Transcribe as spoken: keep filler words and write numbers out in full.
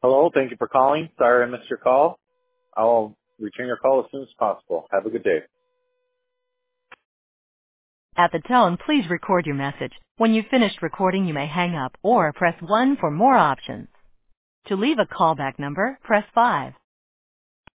Hello, thank you for calling. Sorry I missed your call. I'll return your call as soon as possible. Have a good day. At the tone, please record your message. When you've finished recording, you may hang up or press one for more options. To leave a callback number, press five.